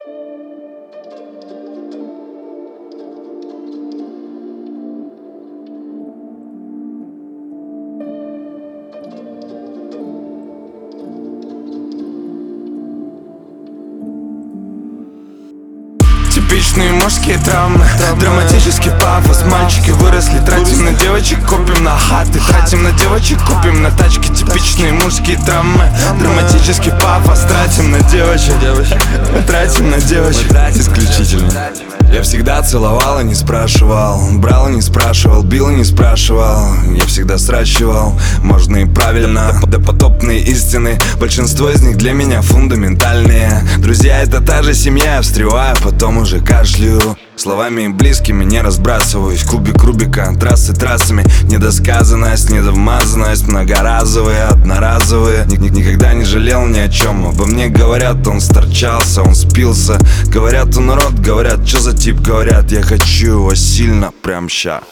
Типичные мужские травмы, драматический пафос. Мальчики выросли, тратим на девочек, купим на хаты. Тратим на девочек, купим на тачки. Типичные мужские травмы, драматический пафос. Тратим на девочек, тратим на девочек. Исключительно. Я всегда целовал и не спрашивал, брал и не спрашивал, бил и не спрашивал. Я всегда сращивал, можно и правильно. Допотопные истины, большинство из них для меня фундаментальные. Друзья — это та же семья, я встреваю, потом уже кашляю. Словами близкими не разбрасываюсь, кубик Рубика, трассы трассами. Недосказанность, недовмазанность, многоразовые, одноразовые. Никогда не жалел ни о чем, обо мне говорят, он сторчался, он спился. Говорят, он урод, говорят, что за тип, говорят, я хочу его сильно, прям ща.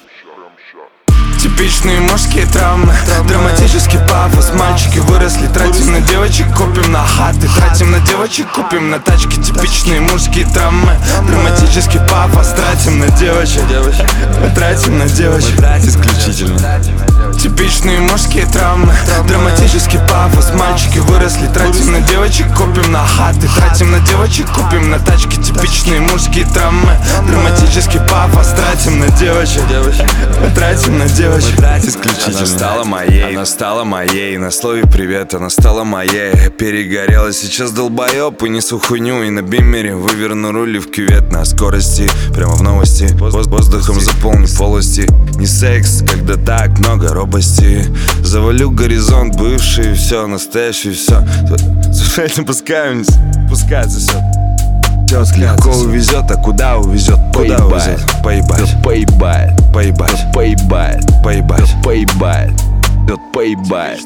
Типичные мужские травмы, драматический пафос. Мальчики выросли, тратим на девочек, купим на хаты. Тратим на девочек, купим на тачки. Типичные мужские травмы, драматический пафос. Тратим на девочек, тратим на девочек. Исключительно. Типичные мужские травмы, драматический пафос. Мальчики выросли, тратим на девочек, купим на хаты. Тратим на девочек, купим на тачки. Типичные мужские травмы, драматический пафос. Тратим на девочек, тратим на девочек. Исключительно. Она стала моей, на слове привет, она стала моей. Я перегорела, сейчас долбоёб и несу хуйню. И на биммере выверну рули в кювет на скорости, прямо в новости. Воздухом заполню полости. Не секс, когда так много робости. Завалю горизонт бывший, все, настоящий, все. Слушай, не пускай вниз, пускай засёт. Легко увезет, а куда увезет? Куда увезет? Поебать, поебать, поебать, поебать, поебать, поебать. Поебать.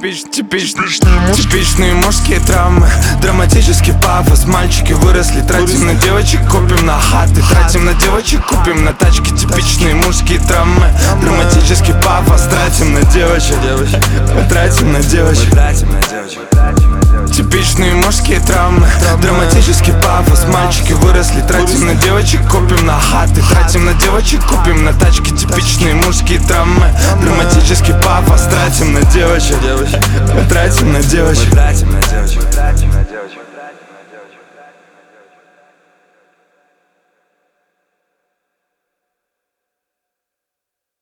Типичные мужские травмы, драматический пафос. Мальчики выросли, тратим на девочек, купим на хаты. Тратим на девочек, купим на тачки. Типичные мужские травмы, драматический пафос. Тратим на девочек, тратим на девочек. Типичные мужские травмы, драматический пафос. Мальчики выросли, тратим на девочек, купим на хаты. Тратим на девочек, купим на тачки. Типичные мужские травмы, драматический пафос. Тратим на девочек, тратим на девочек.